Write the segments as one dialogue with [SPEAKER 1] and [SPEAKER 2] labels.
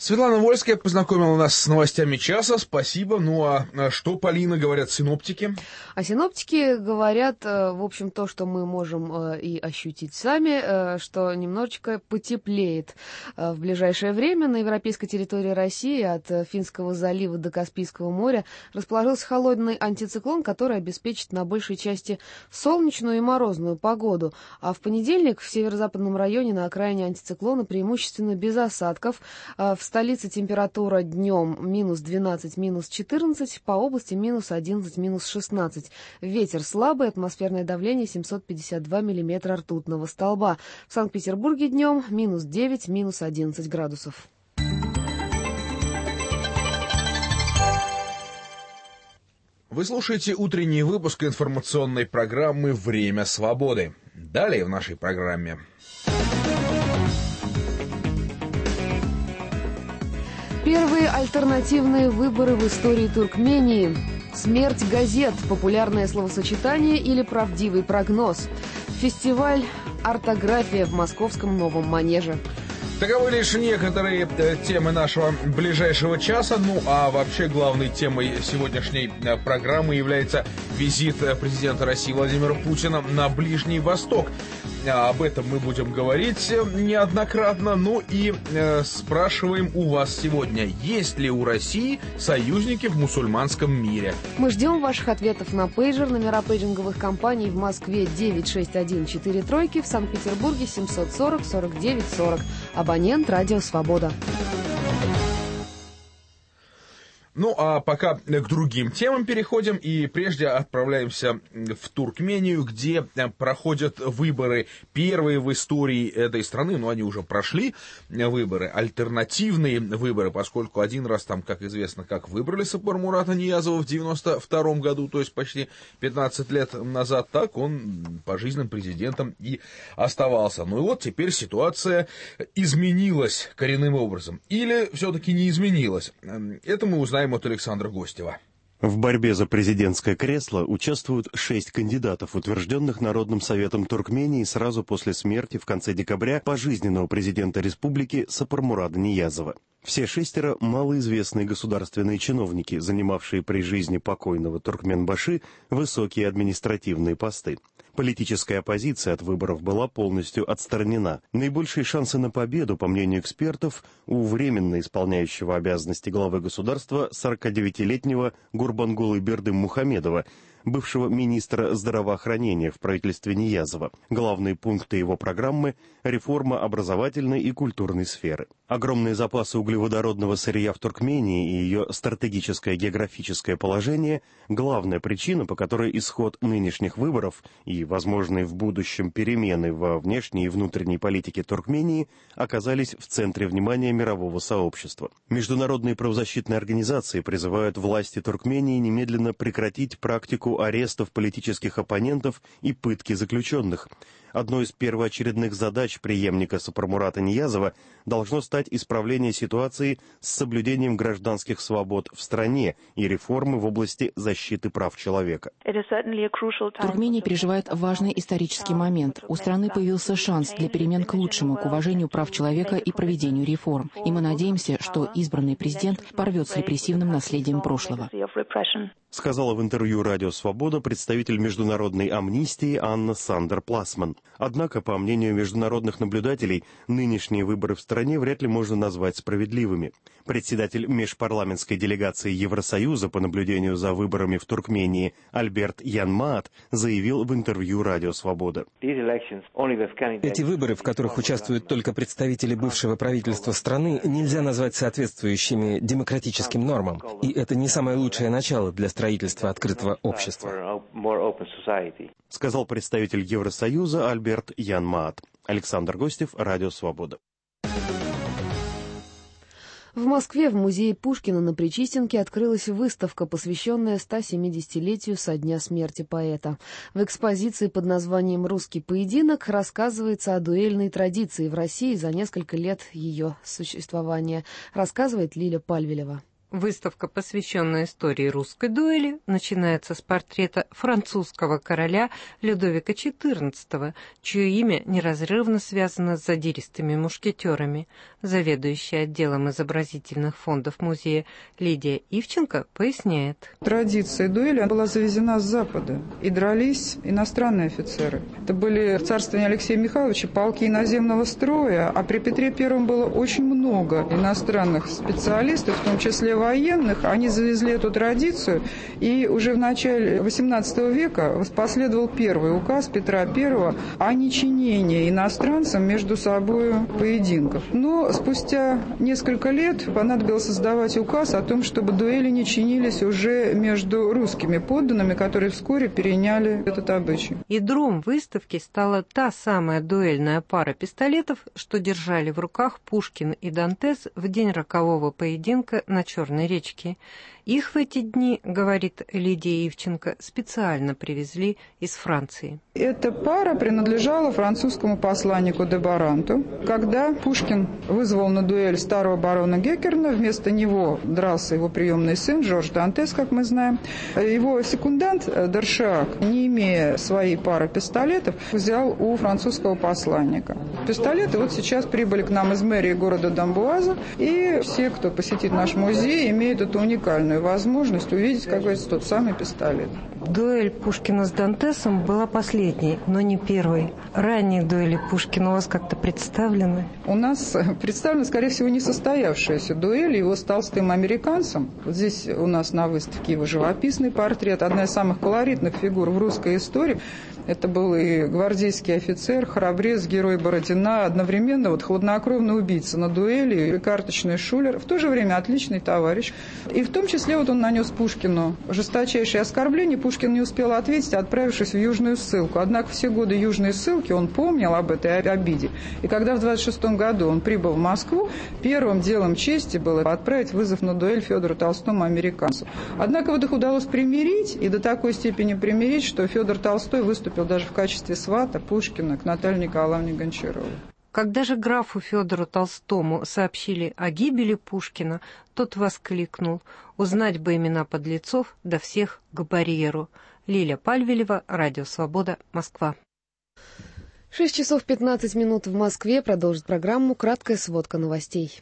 [SPEAKER 1] Светлана Вольская познакомила нас с новостями часа. Спасибо. Ну а что, Полина, говорят синоптики?
[SPEAKER 2] А синоптики говорят, в общем, то, что мы можем и ощутить сами, что немножечко потеплеет в ближайшее время. На европейской территории России от Финского залива до Каспийского моря расположился холодный антициклон, который обеспечит на большей части солнечную и морозную погоду. А в понедельник в северо-западном районе на окраине антициклона преимущественно без осадков. В столице температура днем минус 12, минус 14, по области минус 11, минус 16. Ветер слабый, атмосферное давление 752 миллиметра ртутного столба. В Санкт-Петербурге днем минус 9, минус 11 градусов.
[SPEAKER 1] Вы слушаете утренний выпуск информационной программы «Время свободы». Далее в нашей программе.
[SPEAKER 2] Первые альтернативные выборы в истории Туркмении. Смерть газет. Популярное словосочетание или правдивый прогноз. Фестиваль «Ортография» в московском Новом Манеже.
[SPEAKER 1] Таковы лишь некоторые темы нашего ближайшего часа. Ну а вообще главной темой сегодняшней программы является визит президента России Владимира Путина на Ближний Восток. Об этом мы будем говорить неоднократно. Ну и спрашиваем у вас сегодня, есть ли у России союзники в мусульманском мире?
[SPEAKER 2] Мы ждем ваших ответов на пейджер. Номера пейджинговых компаний в Москве 96143, в Санкт-Петербурге 740 49 40. Абонент «Радио Свобода».
[SPEAKER 1] Ну, а пока к другим темам переходим, и прежде отправляемся в Туркмению, где проходят выборы, первые в истории этой страны, но они уже прошли, выборы, альтернативные выборы, поскольку один раз там, как известно, как выбрали Сапармурата Ниязова в 92 году, то есть почти 15 лет назад, так он пожизненным президентом и оставался. Ну и вот теперь ситуация изменилась коренным образом. Или все-таки не изменилась? Это мы узнаем от Александра Гостева.
[SPEAKER 3] В борьбе за президентское кресло участвуют 6 кандидатов, утвержденных Народным советом Туркмении сразу после смерти в конце декабря пожизненного президента республики Сапармурада Ниязова. Все 6 малоизвестные государственные чиновники, занимавшие при жизни покойного Туркменбаши высокие административные посты. Политическая оппозиция от выборов была полностью отстранена. Наибольшие шансы на победу, по мнению экспертов, у временно исполняющего обязанности главы государства 49-летнего Гурбангулы Бердым-Мухамедова, бывшего министра здравоохранения в правительстве Ниязова. Главные пункты его программы – реформа образовательной и культурной сферы. Огромные запасы углеводородного сырья в Туркмении и ее стратегическое географическое положение – главная причина, по которой исход нынешних выборов и возможные в будущем перемены во внешней и внутренней политике Туркмении оказались в центре внимания мирового сообщества. Международные правозащитные организации призывают власти Туркмении немедленно прекратить практику арестов политических оппонентов и пытки заключенных. Одной из первоочередных задач преемника Сапармурата Ниязова должно стать исправление ситуации с соблюдением гражданских свобод в стране и реформы в области защиты прав человека.
[SPEAKER 4] Туркмения переживает важный исторический момент. У страны появился шанс для перемен к лучшему, к уважению прав человека и проведению реформ. И мы надеемся, что избранный президент порвет с репрессивным наследием прошлого.
[SPEAKER 3] Сказала в интервью «Радио Свобода» представитель международной амнистии Анна Сандер-Пласман. Однако, по мнению международных наблюдателей, нынешние выборы в стране вряд ли можно назвать справедливыми. Председатель межпарламентской делегации Евросоюза по наблюдению за выборами в Туркмении Альберт Янмаат заявил в интервью «Радио Свобода».
[SPEAKER 5] Эти выборы, в которых участвуют только представители бывшего правительства страны, нельзя назвать соответствующими демократическим нормам. И это не самое лучшее начало для строительства открытого общества.
[SPEAKER 3] Сказал представитель Евросоюза Альберт Янмаат. Александр Гостев, Радио Свобода.
[SPEAKER 2] В Москве в музее Пушкина на Причистенке открылась выставка, посвященная 170-летию со дня смерти поэта. В экспозиции под названием «Русский поединок» рассказывается о дуэльной традиции в России за несколько лет ее существования, рассказывает Лиля Пальвелева.
[SPEAKER 6] Выставка, посвященная истории русской дуэли, начинается с портрета французского короля Людовика XIV, чье имя неразрывно связано с задиристыми мушкетерами. Заведующая отделом изобразительных фондов музея Лидия Ивченко поясняет.
[SPEAKER 7] Традиция дуэли была завезена с Запада, и дрались иностранные офицеры. Это были в царствовании Алексея Михайловича полки иноземного строя, а при Петре I было очень много иностранных специалистов, в том числе военных. Они завезли эту традицию, и уже в начале XVIII века последовал первый указ Петра I о нечинении иностранцам между собой поединков. Но спустя несколько лет понадобилось создавать указ о том, чтобы дуэли не чинились уже между русскими подданными, которые вскоре переняли этот обычай.
[SPEAKER 6] Ядром выставки стала та самая дуэльная пара пистолетов, что держали в руках Пушкин и Дантес в день рокового поединка на Черной речке. Их в эти дни, говорит Лидия Ивченко, специально привезли из Франции.
[SPEAKER 7] Эта пара принадлежала французскому посланнику де Баранту. Когда Пушкин вызвал на дуэль старого барона Геккерна, вместо него дрался его приемный сын Жорж Дантес, как мы знаем. Его секундант Д'Аршак, не имея своей пары пистолетов, взял у французского посланника. Пистолеты вот сейчас прибыли к нам из мэрии города Дамбуаза, и все, кто посетит наш музей, имеют эту уникальную возможность увидеть, как говорится, тот самый пистолет.
[SPEAKER 6] Дуэль Пушкина с Дантесом была последней, но не первой. Ранние дуэли Пушкина у вас как-то представлены?
[SPEAKER 7] У нас представлена, скорее всего, несостоявшаяся дуэль его с толстым американцем. Вот здесь у нас на выставке его живописный портрет, одна из самых колоритных фигур в русской истории. Это был и гвардейский офицер, храбрец, герой Бородина, одновременно вот хладнокровный убийца на дуэли, и карточный шулер, в то же время отличный товарищ. И в том числе вот он нанес Пушкину жесточайшее оскорбление. Пушкин не успел ответить, отправившись в южную ссылку. Однако все годы южной ссылки он помнил об этой обиде. И когда в 26 году он прибыл в Москву, первым делом чести было отправить вызов на дуэль Федору Толстому, американцу. Однако вот их удалось примирить, и до такой степени примирить, что Федор Толстой выступил даже в качестве свата Пушкина к Наталье Николаевне Гончаровой.
[SPEAKER 6] Когда же графу Федору Толстому сообщили о гибели Пушкина, тот воскликнул: «Узнать бы имена подлецов, да всех к барьеру». Лиля Пальвелева, Радио Свобода, Москва.
[SPEAKER 2] 6 часов 15 минут в Москве. Продолжит программу «Краткая сводка новостей».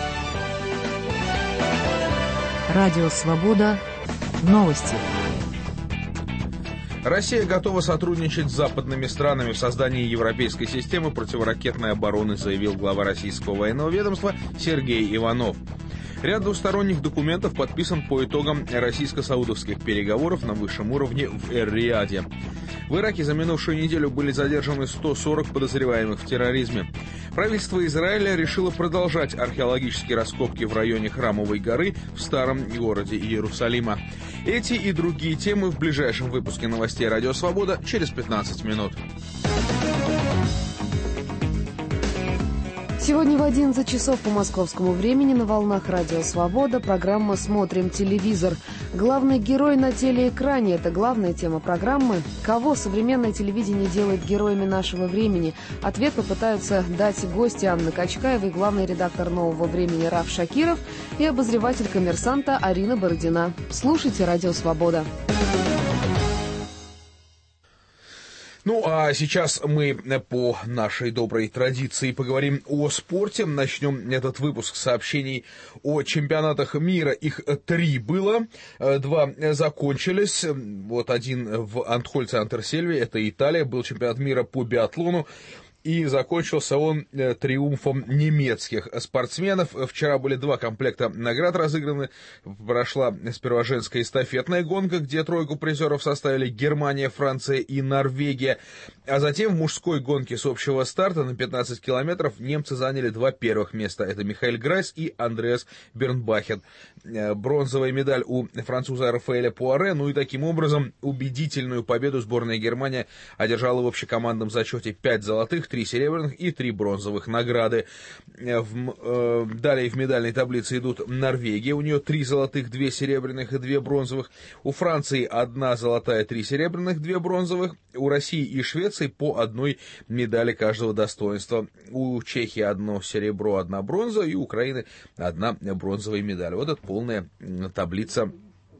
[SPEAKER 8] Радио Свобода. Новости.
[SPEAKER 1] Россия готова сотрудничать с западными странами в создании европейской системы противоракетной обороны, заявил глава российского военного ведомства Сергей Иванов. Ряд двусторонних документов подписан по итогам российско-саудовских переговоров на высшем уровне в Эр-Рияде. В Ираке за минувшую неделю были задержаны 140 подозреваемых в терроризме. Правительство Израиля решило продолжать археологические раскопки в районе Храмовой горы в старом городе Иерусалима. Эти и другие темы в ближайшем выпуске новостей «Радио Свобода» через 15 минут.
[SPEAKER 2] Сегодня в 11 часов по московскому времени на волнах «Радио Свобода» программа «Смотрим телевизор». Главный герой на телеэкране – это главная тема программы. Кого современное телевидение делает героями нашего времени? Ответ попытаются дать гости Анны Качкаевой, главный редактор «Нового времени» Раф Шакиров и обозреватель «Коммерсанта» Арина Бородина. Слушайте «Радио Свобода».
[SPEAKER 1] Ну, а сейчас мы по нашей доброй традиции поговорим о спорте. Начнем этот выпуск с сообщений о чемпионатах мира. Их 3 было, 2 закончились. Вот один в Антхольце-Антерсельве, это Италия, был чемпионат мира по биатлону. И закончился он триумфом немецких спортсменов. Вчера были 2 комплекта наград разыграны. Прошла сперва женская эстафетная гонка, где тройку призеров составили Германия, Франция и Норвегия. А затем в мужской гонке с общего старта на 15 километров немцы заняли 2 первых места. Это Михаэль Грайс и Андреас Бернбахен. Бронзовая медаль у француза Рафаэля Пуаре. Ну и таким образом убедительную победу сборная Германии одержала в общекомандном зачете 5 золотых, 3 серебряных и 3 бронзовых награды. Далее в медальной таблице идут Норвегия, у нее 3 золотых, 2 серебряных и 2 бронзовых. У Франции 1 золотая, 3 серебряных, 2 бронзовых. У России и Швеции по 1 медали каждого достоинства. У Чехии 1 серебро, 1 бронза, и у Украины 1 бронзовая медаль. Вот это полная таблица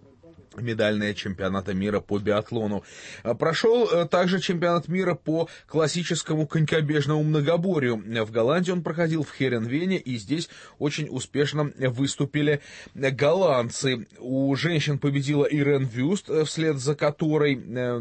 [SPEAKER 1] медальная чемпионата мира по биатлону. Прошел также чемпионат мира по классическому конькобежному многоборью. В Голландии он проходил в Херенвене, и здесь очень успешно выступили голландцы. У женщин победила Ирен Вюст, вслед за которой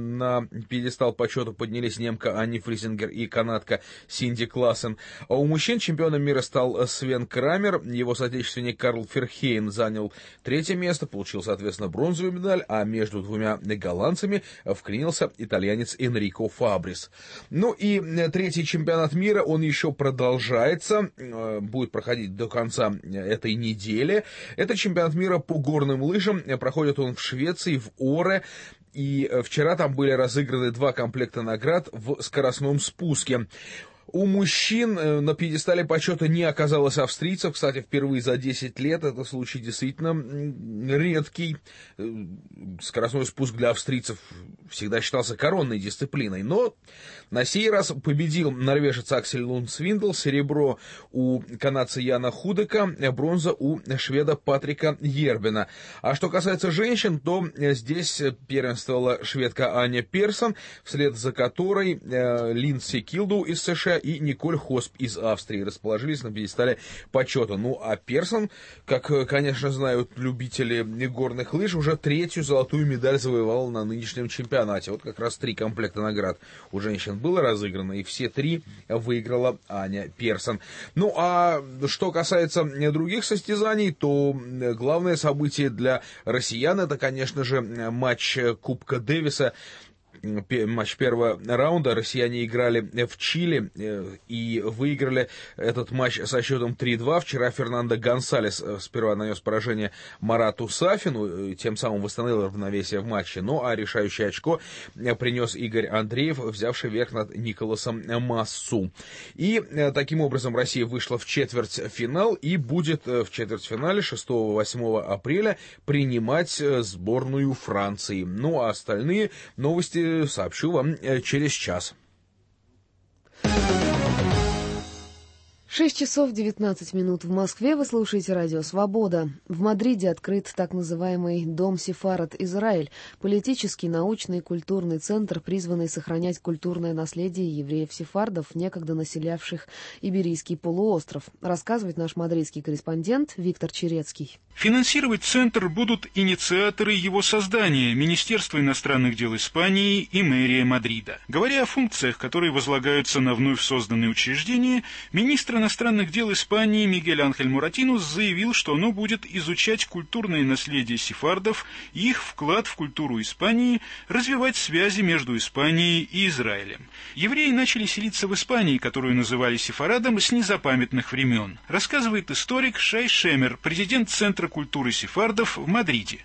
[SPEAKER 1] на пьедестал почета поднялись немка Анни Фрисингер и канадка Синди Классен. А у мужчин чемпионом мира стал Свен Крамер. Его соотечественник Карл Ферхейн занял 3-е место, получил, соответственно, бронзовую медаль, а между двумя голландцами вклинился итальянец Энрико Фабрис. Ну и 3-й чемпионат мира, он еще продолжается, будет проходить до конца этой недели. Это чемпионат мира по горным лыжам, проходит он в Швеции, в Оре. И вчера там были разыграны 2 комплекта наград в скоростном спуске. У мужчин на пьедестале почета не оказалось австрийцев. Кстати, впервые за 10 лет это случай действительно редкий. Скоростной спуск для австрийцев всегда считался коронной дисциплиной. Но на сей раз победил норвежец Аксель Лунд Свиндл. Серебро у канадца Яна Худека, бронза у шведа Патрика Ербена. А что касается женщин, то здесь первенствовала шведка Аня Персон, вслед за которой Линдси Килду из США и Николь Хосп из Австрии расположились на пьедестале почета. Ну, а Персон, как, конечно, знают любители горных лыж, уже 3-ю золотую медаль завоевал на нынешнем чемпионате. Вот как раз 3 комплекта наград у женщин было разыграно, и все 3 выиграла Аня Персон. Ну, а что касается других состязаний, то главное событие для россиян — это, конечно же, матч Кубка Дэвиса. Матч первого раунда. Россияне играли в Чили и выиграли этот матч со счетом 3-2. Вчера Фернандо Гонсалес сперва нанес поражение Марату Сафину, тем самым восстановил равновесие в матче. Ну а решающее очко принес Игорь Андреев, взявший верх над Николасом Массу. И таким образом Россия вышла в четвертьфинал и будет в четвертьфинале 6-8 апреля принимать сборную Франции. Ну а остальные новости сообщу вам через час.
[SPEAKER 2] 6 часов 19 минут в Москве. Вы слушаете радио «Свобода». В Мадриде открыт так называемый Дом Сефард Израиль, политический, научный и культурный центр, призванный сохранять культурное наследие евреев-сефардов, некогда населявших Иберийский полуостров, рассказывает наш мадридский корреспондент Виктор Черецкий.
[SPEAKER 9] Финансировать центр будут инициаторы его создания – Министерство иностранных дел Испании и мэрия Мадрида. Говоря о функциях, которые возлагаются на вновь созданные учреждения, министр иностранных дел Испании Мигель Анхель Муратинус заявил, что оно будет изучать культурное наследие сефардов и их вклад в культуру Испании, развивать связи между Испанией и Израилем. Евреи начали селиться в Испании, которую называли сефарадом, с незапамятных времен, рассказывает историк Шай Шемер, президент Центра культуры сефардов в Мадриде.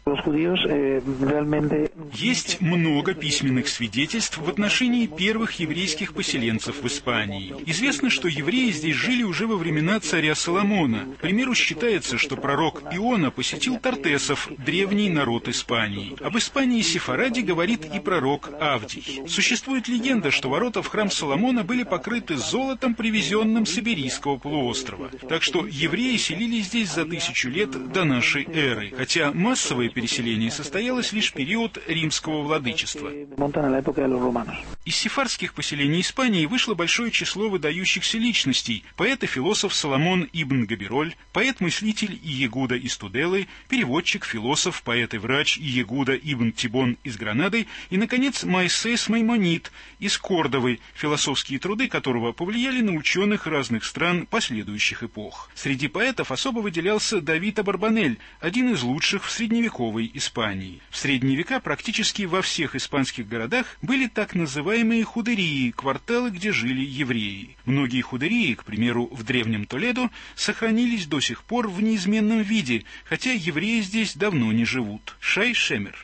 [SPEAKER 9] Есть много письменных свидетельств в отношении первых еврейских поселенцев в Испании. Известно, что евреи здесь жили уже во времена царя Соломона. К примеру, считается, что пророк Иона посетил тартесов, древний народ Испании. Об Испании и Сефараде говорит и пророк Авдий. Существует легенда, что ворота в храм Соломона были покрыты золотом, привезенным с Иберийского полуострова. Так что евреи селились здесь за 1000 лет до нашей эры, хотя массовое переселение состоялось лишь в период римского владычества. Из сефардских поселений Испании вышло большое число выдающихся личностей: поэт и философ Соломон ибн Габироль, поэт-мыслитель Иегуда из Туделы, переводчик, философ, поэт и врач Иегуда ибн Тибон из Гранады и, наконец, Моисес Маймонид из Кордовы, философские труды которого повлияли на ученых разных стран последующих эпох. Среди поэтов особо выделялся Давид Абарбанель, один из лучших в средневековой Испании. В средние века практически во всех испанских городах были так называемые называемые худерии, кварталы, где жили евреи. Многие худерии, к примеру, в древнем Толедо, сохранились до сих пор в неизменном виде, хотя евреи здесь давно не живут. Шай Шемер.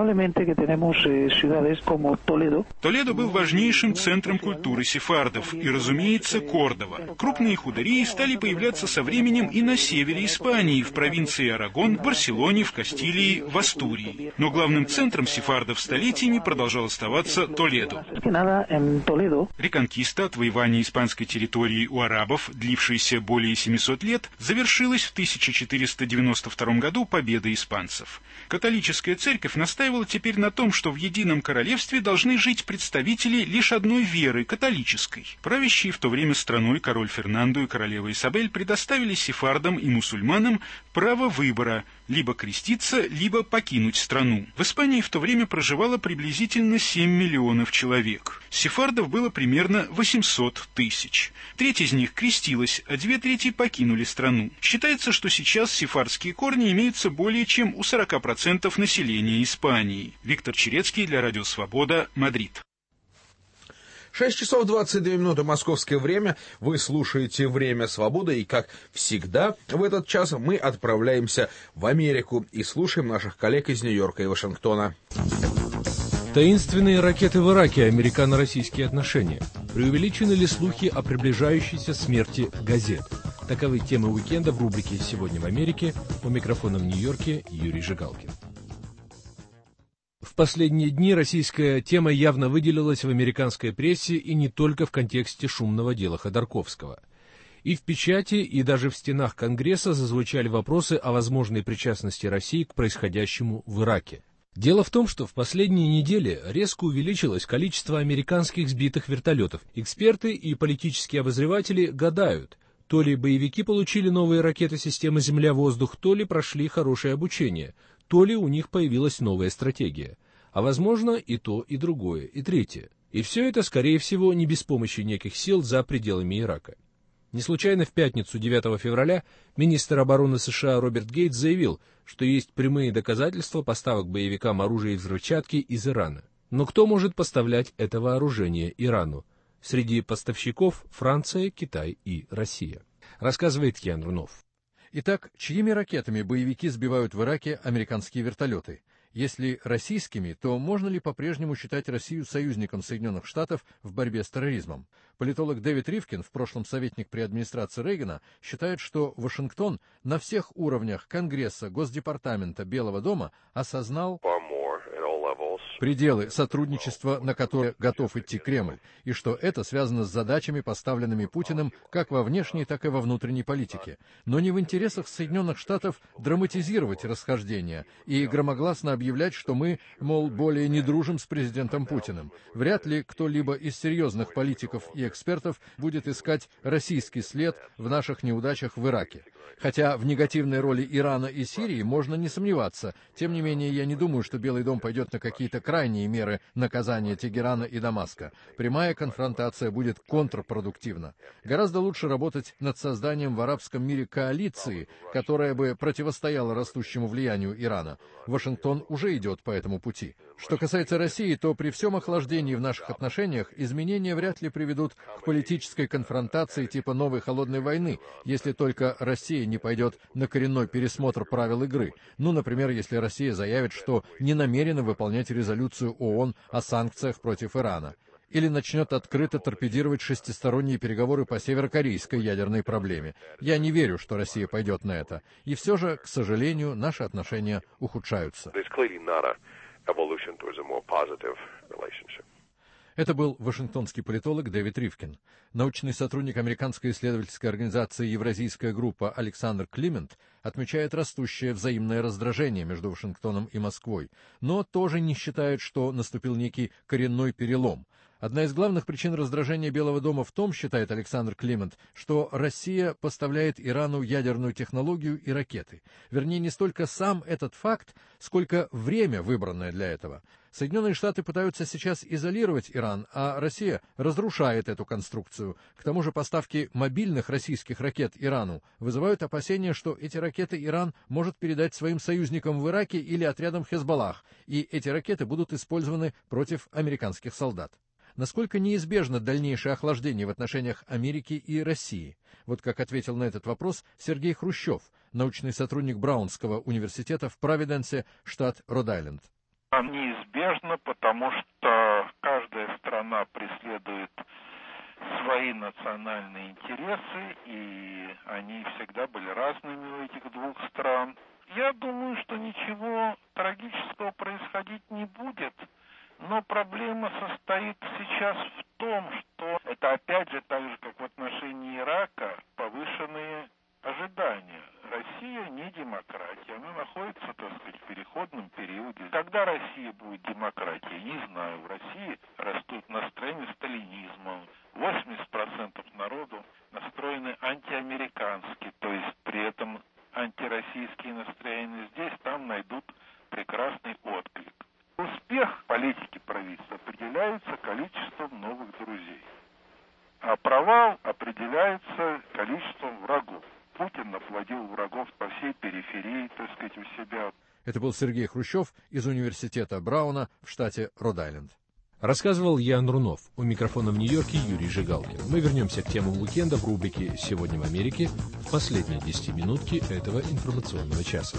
[SPEAKER 9] Толедо был важнейшим центром культуры сефардов и, разумеется, Кордова. Крупные худерии стали появляться со временем и на севере Испании, в провинции Арагон, в Барселоне, в Кастилии, в Астурии. Но главным центром сефардов столетиями продолжал оставаться Толедо. Реконкиста, отвоевание испанской территории у арабов, длившееся более 700 лет, завершилось в 1492 году победой испанцев. Католическая церковь настаивала теперь на том, что в едином королевстве должны жить представители лишь одной веры, католической. Правящие в то время страной король Фернандо и королева Исабель предоставили сефардам и мусульманам право выбора – либо креститься, либо покинуть страну. В Испании в то время проживало приблизительно 7 миллионов человек. Сефардов было примерно 800 тысяч. Треть из них крестилась, а 2/3 покинули страну. Считается, что сейчас сефардские корни имеются более чем у 40% населения Испании. Виктор Черецкий для Радио Свобода, Мадрид.
[SPEAKER 1] 6 часов 22 минуты московское время. Вы слушаете «Время свободы», и, как всегда, в этот час мы отправляемся в Америку и слушаем наших коллег из Нью-Йорка и Вашингтона.
[SPEAKER 10] Таинственные ракеты в Ираке, американо-российские отношения. Преувеличены ли слухи о приближающейся смерти газет? Таковы темы уикенда в рубрике «Сегодня в Америке». У микрофона в Нью-Йорке Юрий Жигалкин. В последние дни российская тема явно выделилась в американской прессе и не только в контексте шумного дела Ходорковского. И в печати, и даже в стенах Конгресса зазвучали вопросы о возможной причастности России к происходящему в Ираке. Дело в том, что в последние недели резко увеличилось количество американских сбитых вертолетов. Эксперты и политические обозреватели гадают, то ли боевики получили новые ракеты системы «Земля-воздух», то ли прошли хорошее обучение, то ли у них появилась новая стратегия. А возможно и то, и другое, и третье. И все это, скорее всего, не без помощи неких сил за пределами Ирака. Не случайно в пятницу, 9 февраля, министр обороны США Роберт Гейтс заявил, что есть прямые доказательства поставок боевикам оружия и взрывчатки из Ирана. Но кто может поставлять это вооружение Ирану? Среди поставщиков Франция, Китай и Россия. Рассказывает Ян Рунов.
[SPEAKER 11] Итак, чьими ракетами боевики сбивают в Ираке американские вертолеты? Если российскими, то можно ли по-прежнему считать Россию союзником Соединенных Штатов в борьбе с терроризмом? Политолог Дэвид Ривкин, в прошлом советник при администрации Рейгана, считает, что Вашингтон на всех уровнях Конгресса, Госдепартамента, Белого дома осознал пределы сотрудничества, на которые готов идти Кремль, и что это связано с задачами, поставленными Путиным как во внешней, так и во внутренней политике. Но не в интересах Соединенных Штатов драматизировать расхождения и громогласно объявлять, что мы, мол, более не дружим с президентом Путиным. Вряд ли кто-либо из серьезных политиков и экспертов будет искать российский след в наших неудачах в Ираке. Хотя в негативной роли Ирана и Сирии можно не сомневаться. Тем не менее, я не думаю, что Белый дом пойдет на какие-то крайние меры наказания Тегерана и Дамаска. Прямая конфронтация будет контрпродуктивна. Гораздо лучше работать над созданием в арабском мире коалиции, которая бы противостояла растущему влиянию Ирана. Вашингтон уже идет по этому пути. Что касается России, то при всем охлаждении в наших отношениях изменения вряд ли приведут к политической конфронтации типа новой холодной войны, если только Россия не пойдет на коренной пересмотр правил игры. Ну, например, если Россия заявит, что не намерена выполнять резолюцию ООН о санкциях против Ирана. Или начнет открыто торпедировать шестисторонние переговоры по северокорейской ядерной проблеме. Я не верю, что Россия пойдет на это. И все же, к сожалению, наши отношения ухудшаются. Это был вашингтонский политолог Дэвид Ривкин. Научный сотрудник американской исследовательской организации «Евразийская группа» Александр Климент отмечает растущее взаимное раздражение между Вашингтоном и Москвой, но тоже не считает, что наступил некий коренной перелом. Одна из главных причин раздражения Белого дома в том, считает Александр Климент, что Россия поставляет Ирану ядерную технологию и ракеты. Вернее, не столько сам этот факт, сколько время, выбранное для этого. Соединенные Штаты пытаются сейчас изолировать Иран, а Россия разрушает эту конструкцию. К тому же поставки мобильных российских ракет Ирану вызывают опасения, что эти ракеты Иран может передать своим союзникам в Ираке или отрядам Хезболлах, и эти ракеты будут использованы против американских солдат. насколько неизбежно дальнейшее охлаждение в отношениях Америки и России. Вот как ответил на этот вопрос Сергей Хрущев, научный сотрудник Браунского университета в Провиденсе, штат Род-Айленд.
[SPEAKER 12] Неизбежно, потому что каждая страна преследует свои национальные интересы, и они всегда были разными у этих двух стран. Я думаю, что ничего трагического происходить не будет, но проблема состоит сейчас в том, что это опять же так же, как в отношении Ирака, повышенные ожидания. Россия не демократия, она находится, так сказать, в переходном периоде. Когда Россия будет демократией, не знаю. В России растут настроения сталинизма. 80% народу настроены антиамерикански, то есть при этом антироссийские настроения здесь, там найдут прекрасный отклик. Успех политики правительства определяется количеством новых друзей, а провал определяется количеством врагов. Путин наплодил врагов по всей периферии, так сказать, у себя.
[SPEAKER 11] Это был Сергей Хрущев из университета Брауна в штате Род-Айленд.
[SPEAKER 10] Рассказывал Ян Рунов. У микрофона в Нью-Йорке Юрий Жигалкин. Мы вернемся к темам уикенда в рубрике «Сегодня в Америке» в последние 10 минутки этого информационного часа.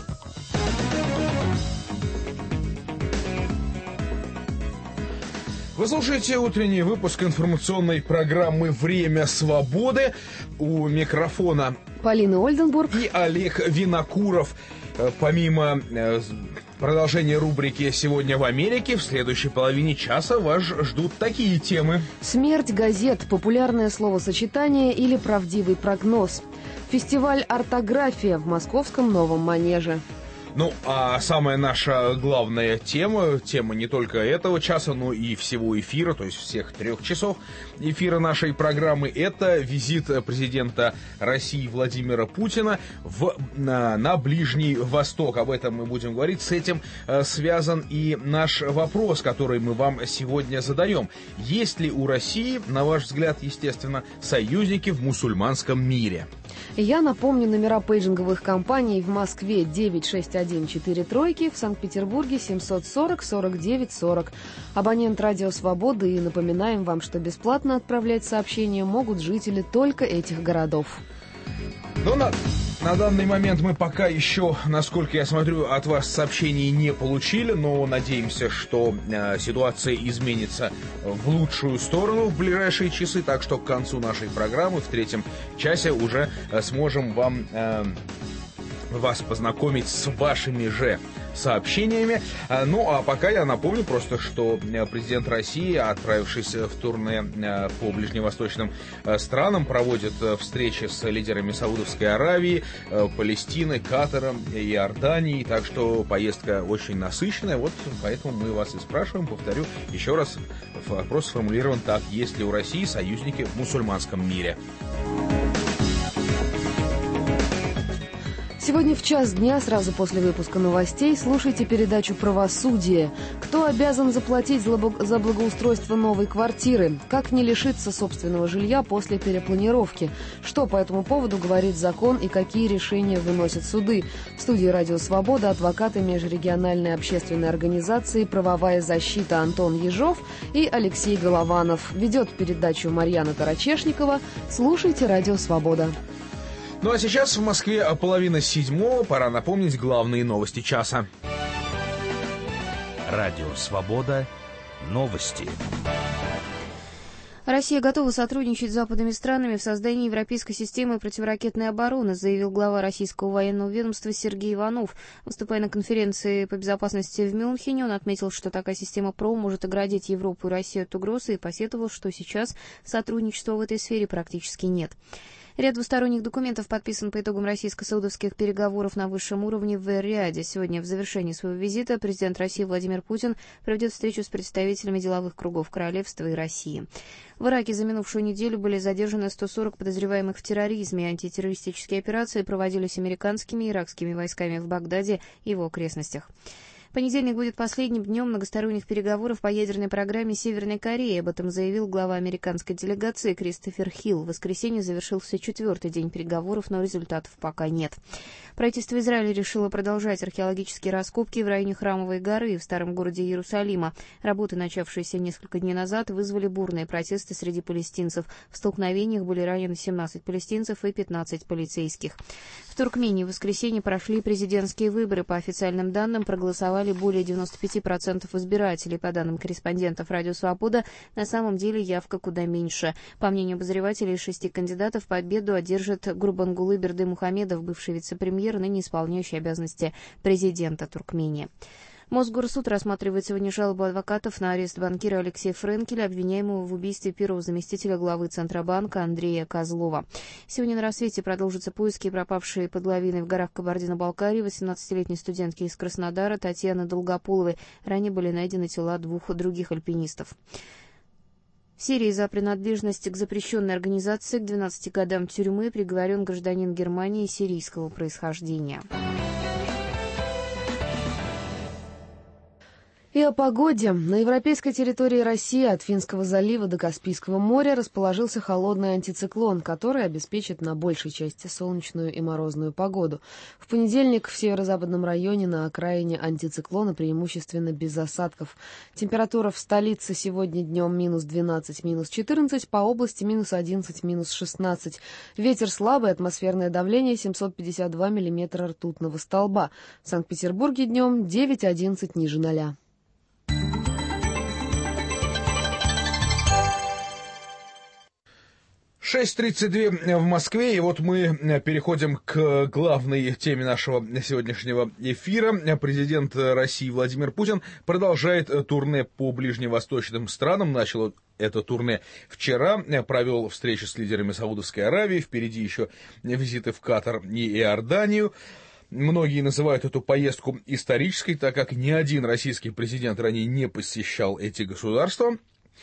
[SPEAKER 1] Вы слушаете утренний выпуск информационной программы «Время свободы». У микрофона
[SPEAKER 2] Полина Ольденбург
[SPEAKER 1] и Олег Винокуров. Помимо продолжения рубрики «Сегодня в Америке», в следующей половине часа вас ждут такие темы.
[SPEAKER 2] Смерть газет, популярное словосочетание или правдивый прогноз. Фестиваль «Ортография» в московском Новом Манеже.
[SPEAKER 1] Ну, а самая наша главная тема не только этого часа, но и всего эфира, то есть всех 3 часов эфира нашей программы, это визит президента России Владимира Путина на Ближний Восток. Об этом мы будем говорить. С этим связан и наш вопрос, который мы вам сегодня задаем. Есть ли у России, на ваш взгляд, естественно, союзники в мусульманском мире?
[SPEAKER 2] Я напомню номера пейджинговых компаний: в Москве 96143, в Санкт-Петербурге 740-49-40. Абонент «Радио Свобода», и напоминаем вам, что бесплатно отправлять сообщения могут жители только этих городов.
[SPEAKER 1] Ну, на данный момент мы пока еще, насколько я смотрю, от вас сообщений не получили, но надеемся, что ситуация изменится в лучшую сторону в ближайшие часы, так что к концу нашей программы в 3 часе уже сможем вас познакомить с вашими же сообщениями. Ну, а пока я напомню просто, что президент России, отправившись в турне по ближневосточным странам, проводит встречи с лидерами Саудовской Аравии, Палестины, Катара, Иордании, так что поездка очень насыщенная, вот поэтому мы вас и спрашиваем, повторю еще раз, вопрос сформулирован так: есть ли у России союзники в мусульманском мире?
[SPEAKER 2] Сегодня в час дня, сразу после выпуска новостей, слушайте передачу «Правосудие». Кто обязан заплатить за благоустройство новой квартиры? Как не лишиться собственного жилья после перепланировки? Что по этому поводу говорит закон и какие решения выносят суды? В студии «Радио Свобода» адвокаты межрегиональной общественной организации «Правовая защита» Антон Ежов и Алексей Голованов. Ведет передачу Марьяна Тарачешникова. Слушайте «Радио Свобода».
[SPEAKER 1] Ну а сейчас в Москве 6:30. Пора напомнить главные новости часа.
[SPEAKER 13] Радио Свобода. Новости.
[SPEAKER 14] Россия готова сотрудничать с западными странами в создании европейской системы противоракетной обороны, заявил глава российского военного ведомства Сергей Иванов. Выступая на конференции по безопасности в Мюнхене, он отметил, что такая система ПРО может оградить Европу и Россию от угрозы, и посетовал, что сейчас сотрудничества в этой сфере практически нет. Ряд двусторонних документов подписан по итогам российско-саудовских переговоров на высшем уровне в Эр-Рияде. Сегодня в завершении своего визита президент России Владимир Путин проведет встречу с представителями деловых кругов королевства и России. В Ираке за минувшую неделю были задержаны 140 подозреваемых в терроризме. Антитеррористические операции проводились американскими и иракскими войсками в Багдаде и его окрестностях. Понедельник будет последним днем многосторонних переговоров по ядерной программе Северной Кореи. Об этом заявил глава американской делегации Кристофер Хилл. В воскресенье завершился 4-й день переговоров, но результатов пока нет. Правительство Израиля решило продолжать археологические раскопки в районе Храмовой горы в старом городе Иерусалима. Работы, начавшиеся несколько дней назад, вызвали бурные протесты среди палестинцев. В столкновениях были ранены 17 палестинцев и 15 полицейских. В Туркмении в воскресенье прошли президентские выборы. По официальным данным, проголосовали более 95% избирателей. По данным корреспондентов «Радио Свобода», на самом деле явка куда меньше. По мнению обозревателей, из 6 кандидатов победу одержит Гурбангулы Бердымухамедов, бывший вице-премьер, ныне исполняющий обязанности президента Туркмении. Мосгорсуд рассматривает сегодня жалобу адвокатов на арест банкира Алексея Френкеля, обвиняемого в убийстве первого заместителя главы Центробанка Андрея Козлова. Сегодня на рассвете продолжатся поиски пропавшей под лавиной в горах Кабардино-Балкарии 18-летней студентки из Краснодара Татьяны Долгополовой. Ранее были найдены тела 2 других альпинистов. В Сирии за принадлежность к запрещенной организации к 12 годам тюрьмы приговорен гражданин Германии сирийского происхождения.
[SPEAKER 2] И о погоде. На европейской территории России от Финского залива до Каспийского моря расположился холодный антициклон, который обеспечит на большей части солнечную и морозную погоду. В понедельник в северо-западном районе на окраине антициклона преимущественно без осадков. Температура в столице сегодня днем -12, -14, по области -11, -16. Ветер слабый, атмосферное давление 752 миллиметра ртутного столба. В Санкт-Петербурге днем 9-11 ниже 0.
[SPEAKER 1] 6:32 в Москве, и вот мы переходим к главной теме нашего сегодняшнего эфира. Президент России Владимир Путин продолжает турне по ближневосточным странам. Начал это турне вчера, провел встречи с лидерами Саудовской Аравии, впереди еще визиты в Катар и Иорданию. Многие называют эту поездку исторической, так как ни один российский президент ранее не посещал эти государства.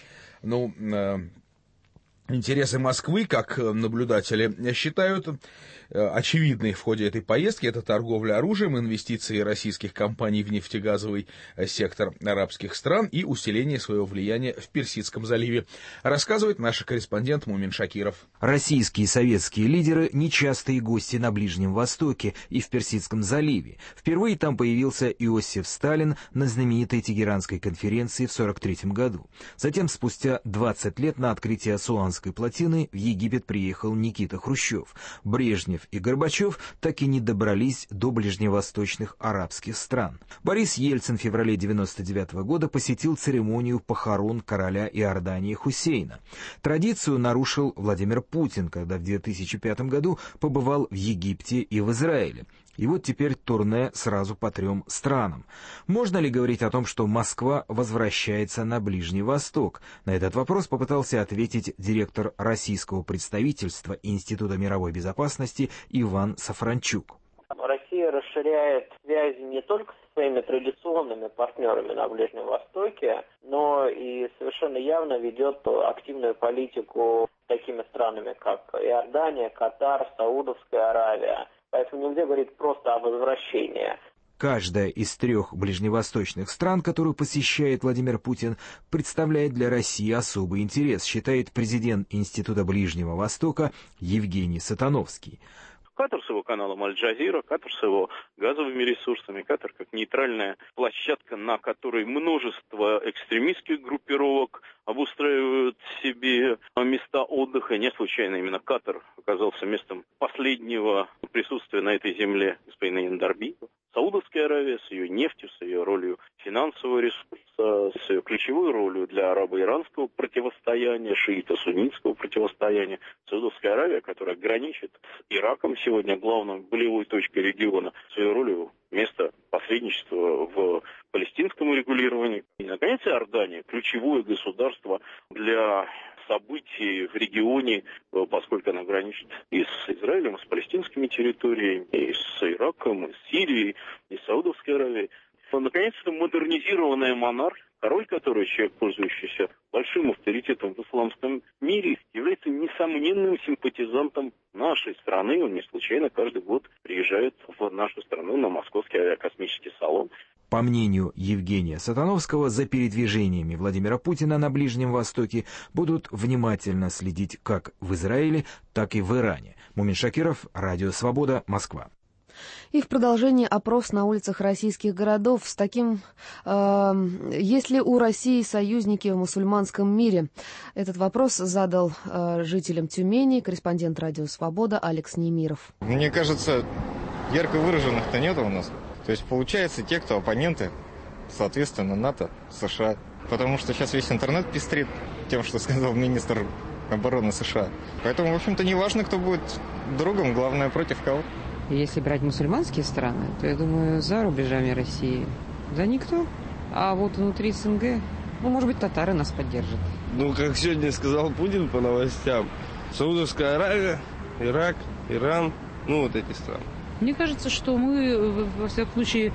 [SPEAKER 1] Интересы Москвы, как наблюдатели считают, очевидны в ходе этой поездки. Это торговля оружием, инвестиции российских компаний в нефтегазовый сектор арабских стран и усиление своего влияния в Персидском заливе, рассказывает наш корреспондент Мумин Шакиров.
[SPEAKER 15] Российские и советские лидеры – нечастые гости на Ближнем Востоке и в Персидском заливе. Впервые там появился Иосиф Сталин на знаменитой Тегеранской конференции в 1943 году. Затем, спустя 20 лет на открытие Асуанской плотины, в Египет приехал Никита Хрущев. Брежнев и Горбачев так и не добрались до ближневосточных арабских стран. Борис Ельцин в феврале 1999 года посетил церемонию похорон короля Иордании Хусейна. Традицию нарушил Владимир Путин, когда в 2005 году побывал в Египте и в Израиле. И вот теперь турне сразу по 3 странам. Можно ли говорить о том, что Москва возвращается на Ближний Восток? На этот вопрос попытался ответить директор российского представительства Института мировой безопасности Иван Сафранчук.
[SPEAKER 16] Россия расширяет связи не только со своими традиционными партнерами на Ближнем Востоке, но и совершенно явно ведет активную политику с такими странами, как Иордания, Катар, Саудовская Аравия. Поэтому нельзя говорить просто о возвращении.
[SPEAKER 15] Каждая из 3 ближневосточных стран, которую посещает Владимир Путин, представляет для России особый интерес, считает президент Института Ближнего Востока Евгений Сатановский.
[SPEAKER 17] Катар с его каналом Аль-Джазира, Катар с его газовыми ресурсами, Катар как нейтральная площадка, на которой множество экстремистских группировок обустраивают себе места отдыха. Не случайно именно Катар оказался местом последнего присутствия на этой земле господина Яндарби. Саудовская Аравия с ее нефтью, с ее ролью финансового ресурса, с ее ключевой ролью для арабо-иранского противостояния, шиито-суннитского противостояния. Саудовская Аравия, которая граничит с Ираком сегодня, главной болевой точкой региона, с ее ролью место посредничества в палестинском урегулировании. И, наконец, Иордания, ключевое государство для событий в регионе, поскольку она граничит и с Израилем, и с палестинскими территориями, и с Ираком, и с Сирией, и с Саудовской Аравией. Наконец-то модернизированная монархия, король, который человек, пользующийся большим авторитетом в исламском мире, является несомненным симпатизантом нашей страны. Он не случайно каждый год приезжает в нашу страну на московский аэрокосмический салон.
[SPEAKER 15] По мнению Евгения Сатановского, за передвижениями Владимира Путина на Ближнем Востоке будут внимательно следить как в Израиле, так и в Иране. Мумин Шакиров, Радио Свобода, Москва.
[SPEAKER 2] И в продолжении опрос на улицах российских городов с таким, есть ли у России союзники в мусульманском мире? Этот вопрос задал жителям Тюмени корреспондент Радио Свобода Алекс Немиров.
[SPEAKER 18] Мне кажется, ярко выраженных-то нет у нас. То есть получается те, кто оппоненты, соответственно, НАТО, США. Потому что сейчас весь интернет пестрит тем, что сказал министр обороны США. Поэтому, в общем-то, не важно, кто будет другом, главное, против кого.
[SPEAKER 19] Если брать мусульманские страны, то, я думаю, за рубежами России да никто. А вот внутри СНГ, может быть, татары нас поддержат.
[SPEAKER 20] Как сегодня сказал Путин по новостям, Саудовская Аравия, Ирак, Иран, вот эти страны.
[SPEAKER 21] Мне кажется, что мы, во всяком случае,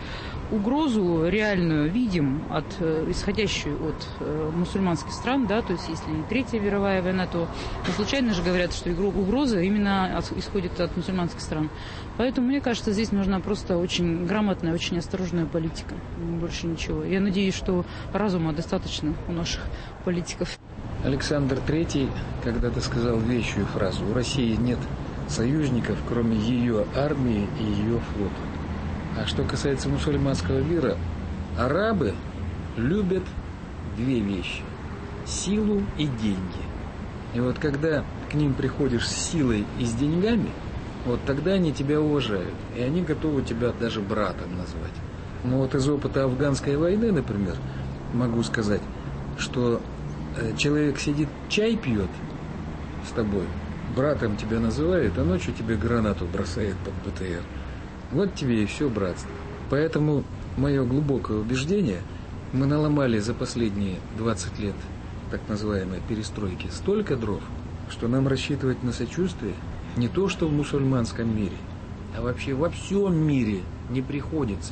[SPEAKER 21] угрозу реальную видим, исходящую от мусульманских стран, да, то есть если и Третья мировая война, то не случайно же говорят, что угроза именно исходит от мусульманских стран. Поэтому, мне кажется, здесь нужна просто очень грамотная, очень осторожная политика, больше ничего. Я надеюсь, что разума достаточно у наших политиков.
[SPEAKER 22] Александр III когда-то сказал вещую фразу: у России нет союзников, кроме ее армии и ее флота. А что касается мусульманского мира, арабы любят две вещи – силу и деньги. И вот когда к ним приходишь с силой и с деньгами, вот тогда они тебя уважают, и они готовы тебя даже братом назвать. Но вот из опыта афганской войны, например, могу сказать, что человек сидит, чай пьет с тобой, братом тебя называет, а ночью тебе гранату бросает под БТР. Вот тебе и все братство. Поэтому мое глубокое убеждение, мы наломали за последние 20 лет так называемой перестройки столько дров, что нам рассчитывать на сочувствие не то что в мусульманском мире, а вообще во всем мире не приходится.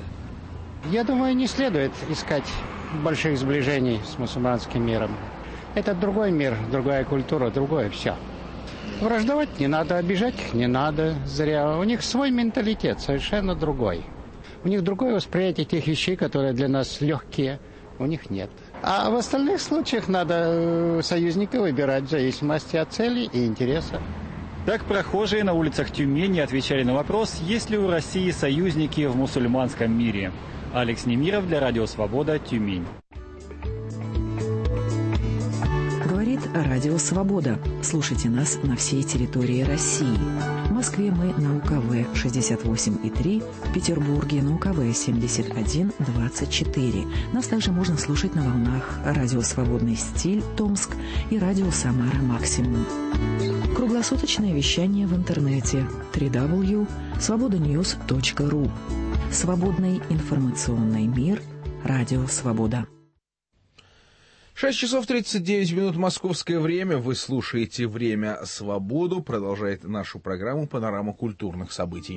[SPEAKER 23] Я думаю, не следует искать больших сближений с мусульманским миром. Это другой мир, другая культура, другое все. Враждовать не надо, обижать их не надо зря. У них свой менталитет, совершенно другой. У них другое восприятие тех вещей, которые для нас легкие, у них нет. А в остальных случаях надо союзника выбирать в зависимости от цели и интереса.
[SPEAKER 24] Так прохожие на улицах Тюмени отвечали на вопрос, есть ли у России союзники в мусульманском мире. Алекс Немиров для Радио Свобода, Тюмень.
[SPEAKER 8] Говорит Радио Свобода. Слушайте нас на всей территории России. В Москве мы на УКВ 68,3, в Петербурге на УКВ 71,24. Нас также можно слушать на волнах Радио Свободный стиль Томск и Радио Самара Максимум. Круглосуточное вещание в интернете www.svobodanews.ru. Свободный информационный мир. Радио Свобода.
[SPEAKER 1] 6 часов 39 минут московское время. Вы слушаете «Время Свободу». Продолжает нашу программу «Панорама культурных событий».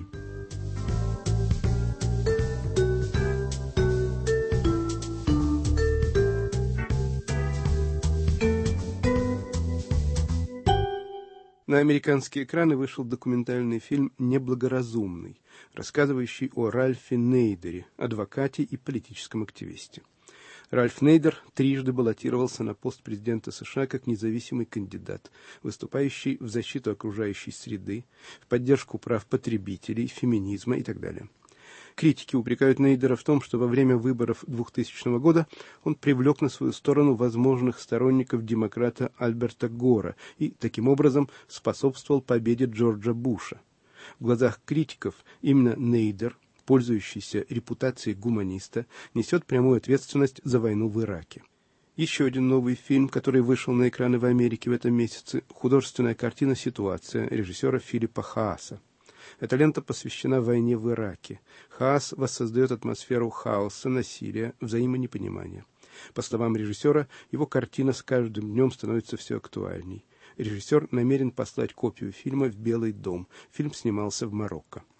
[SPEAKER 25] На американские экраны вышел документальный фильм «Неблагоразумный», рассказывающий о Ральфе Нейдере, адвокате и политическом активисте. Ральф Нейдер трижды баллотировался на пост президента США как независимый кандидат, выступающий в защиту окружающей среды, в поддержку прав потребителей, феминизма и так далее. Критики упрекают Нейдера в том, что во время выборов 2000 года он привлек на свою сторону возможных сторонников демократа Альберта Гора и, таким образом, способствовал победе Джорджа Буша. В глазах критиков именно Нейдер, пользующийся репутацией гуманиста, несет прямую ответственность за войну в Ираке. Еще один новый фильм, который вышел на экраны в Америке в этом месяце, художественная картина «Ситуация» режиссера Филиппа Хааса. Эта лента посвящена войне в Ираке. Хаас воссоздает атмосферу хаоса, насилия, взаимонепонимания. По словам режиссера, его картина с каждым днем становится все актуальней. Режиссер намерен послать копию фильма в Белый дом. Фильм снимался в Марокко.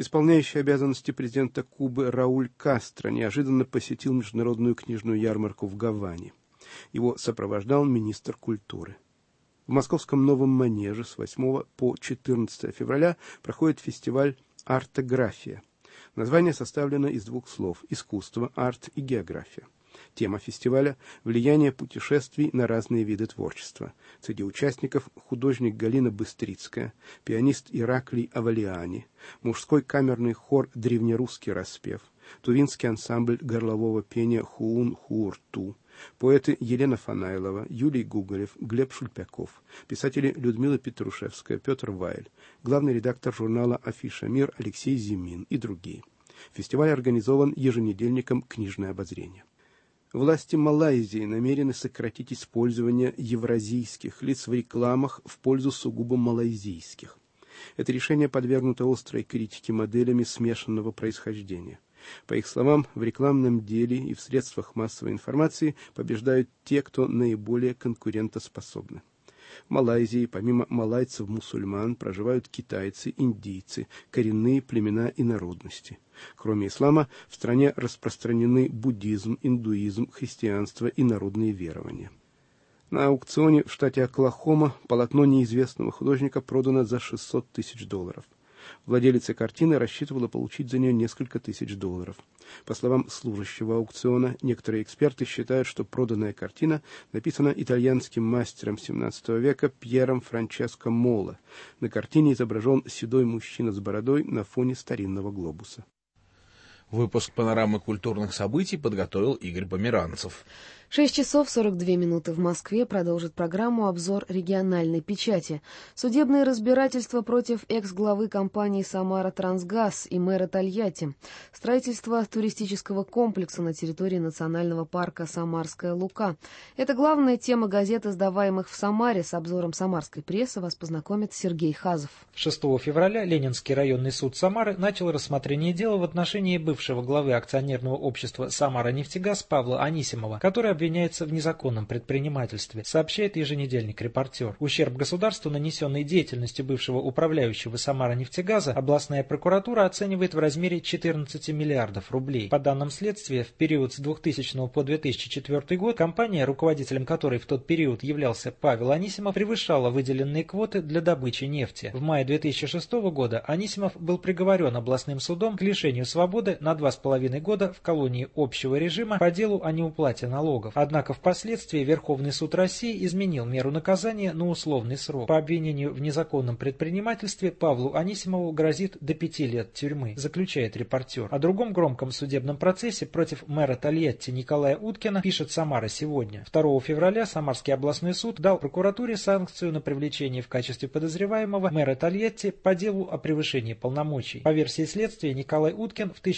[SPEAKER 25] Исполняющий обязанности президента Кубы Рауль Кастро неожиданно посетил международную книжную ярмарку в Гаване. Его сопровождал министр культуры. В московском Новом Манеже с 8 по 14 февраля проходит фестиваль «Артография». Название составлено из двух слов – искусство, арт и география. Тема фестиваля – влияние путешествий на разные виды творчества. Среди участников художник Галина Быстрицкая, пианист Ираклий Авалиани, мужской камерный хор «Древнерусский распев», тувинский ансамбль горлового пения «Хуун-Хуурту», поэты Елена Фанайлова, Юлий Гуголев, Глеб Шульпяков, писатели Людмила Петрушевская, Петр Вайль, главный редактор журнала «Афиша Мир» Алексей Зимин и другие. Фестиваль организован еженедельником «Книжное обозрение». Власти Малайзии намерены сократить использование евразийских лиц в рекламах в пользу сугубо малайзийских. Это решение подвергнуто острой критике моделями смешанного происхождения. По их словам, в рекламном деле и в средствах массовой информации побеждают те, кто наиболее конкурентоспособны. В Малайзии, помимо малайцев-мусульман, проживают китайцы, индийцы, коренные племена и народности. Кроме ислама, в стране распространены буддизм, индуизм, христианство и народные верования. На аукционе в штате Оклахома полотно неизвестного художника продано за $600 тысяч. Владелица картины рассчитывала получить за нее несколько тысяч $. По словам служащего аукциона, некоторые эксперты считают, что проданная картина написана итальянским мастером XVII века Пьером Франческо Моло. На картине изображен седой мужчина с бородой на фоне старинного глобуса.
[SPEAKER 1] Выпуск «Панорамы культурных событий» подготовил Игорь Померанцев.
[SPEAKER 2] 6 часов 42 минуты в Москве продолжит программу «Обзор региональной печати». Судебные разбирательства против экс-главы компании «Самара Трансгаз» и мэра Тольятти. Строительство туристического комплекса на территории национального парка «Самарская Лука». Это главная тема газет, издаваемых в Самаре. С обзором самарской прессы вас познакомит Сергей Хазов.
[SPEAKER 3] 6 февраля Ленинский районный суд Самары начал рассмотрение дела в отношении бывшего главы акционерного общества «Самара-нефтегаз» Павла Анисимова, который обвиняется в незаконном предпринимательстве, сообщает еженедельник «Репортер». Ущерб государству, нанесенный деятельностью бывшего управляющего «Самара-нефтегаза», областная прокуратура оценивает в размере 14 миллиардов рублей. По данным следствия, в период с 2000 по 2004 год компания, руководителем которой в тот период являлся Павел Анисимов, превышала выделенные квоты для добычи нефти. В мае 2006 года Анисимов был приговорен областным судом к лишению свободы на 2,5 года в колонии общего режима по делу о неуплате налогов. Однако впоследствии Верховный суд России изменил меру наказания на условный срок. По обвинению в незаконном предпринимательстве Павлу Анисимову грозит до 5 лет тюрьмы, заключает «Репортер». О другом громком судебном процессе против мэра Тольятти Николая Уткина пишет «Самара сегодня». 2 февраля Самарский областной суд дал прокуратуре санкцию на привлечение в качестве подозреваемого мэра Тольятти по делу о превышении полномочий. По версии следствия, Николай Уткин в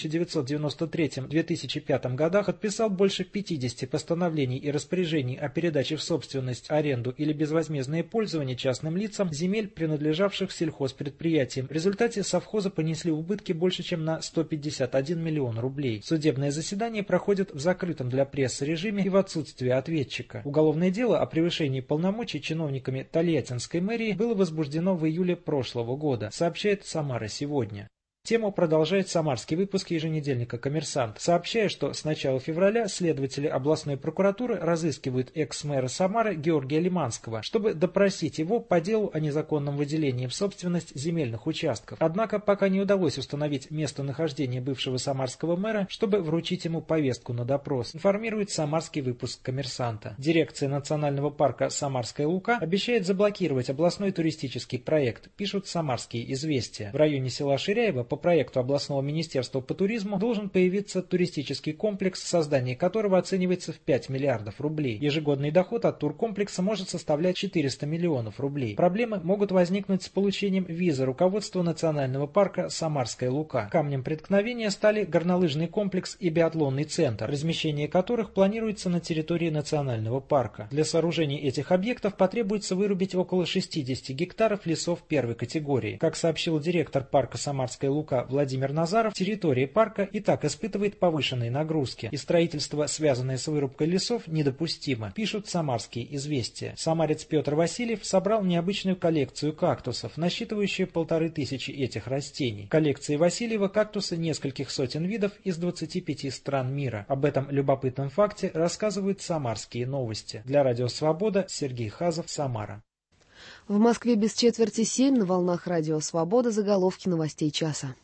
[SPEAKER 3] 1993-2005 годах подписал больше 50 постановлений и распоряжений о передаче в собственность, аренду или безвозмездное пользование частным лицам земель, принадлежавших сельхозпредприятиям. В результате совхозы понесли убытки больше, чем на 151 миллион рублей. Судебное заседание проходит в закрытом для прессы режиме и в отсутствие ответчика. Уголовное дело о превышении полномочий чиновниками Тольяттинской мэрии было возбуждено в июле прошлого года, сообщает «Самара сегодня». Тему продолжает самарский выпуск еженедельника «Коммерсант», сообщая, что с начала февраля следователи областной прокуратуры разыскивают экс-мэра Самары Георгия Лиманского, чтобы допросить его по делу о незаконном выделении в собственность земельных участков. Однако пока не удалось установить местонахождение бывшего самарского мэра, чтобы вручить ему повестку на допрос, информирует самарский выпуск «Коммерсанта». Дирекция национального парка «Самарская Лука» обещает заблокировать областной туристический проект, пишут «Самарские известия». В районе села Ширяево по проекту областного министерства по туризму должен появиться туристический комплекс, создание которого оценивается в 5 миллиардов рублей. Ежегодный доход от туркомплекса может составлять 400 миллионов рублей. Проблемы могут возникнуть с получением визы руководства национального парка «Самарская Лука». Камнем преткновения стали горнолыжный комплекс и биатлонный центр, размещение которых планируется на территории национального парка. Для сооружения этих объектов потребуется вырубить около 60 гектаров лесов первой категории. Как сообщил директор парка «Самарская Лука» УК Владимир Назаров, территория парка и так испытывает повышенные нагрузки, и строительство, связанное с вырубкой лесов, недопустимо, пишут «Самарские известия». Самарец Петр Васильев собрал необычную коллекцию кактусов, насчитывающую 1500 этих растений. В коллекции Васильева кактусы нескольких сотен видов из 25 стран мира. Об этом любопытном факте рассказывают «Самарские новости». Для Радио Свобода Сергей Хазов, Самара.
[SPEAKER 2] В Москве без четверти 7 на волнах Радио Свобода заголовки новостей часа.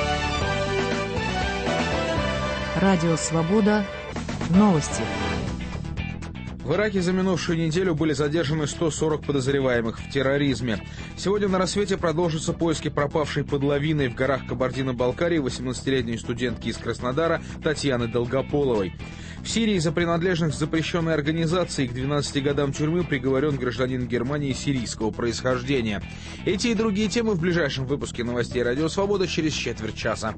[SPEAKER 8] Радио Свобода. Новости.
[SPEAKER 1] В Ираке за минувшую неделю были задержаны 140 подозреваемых в терроризме. Сегодня на рассвете продолжатся поиски пропавшей под лавиной в горах Кабардино-Балкарии 18-летней студентки из Краснодара Татьяны Долгополовой. В Сирии за принадлежность к запрещенной организации к 12 годам тюрьмы приговорен гражданин Германии сирийского происхождения. Эти и другие темы в ближайшем выпуске новостей «Радио Свобода» через четверть часа.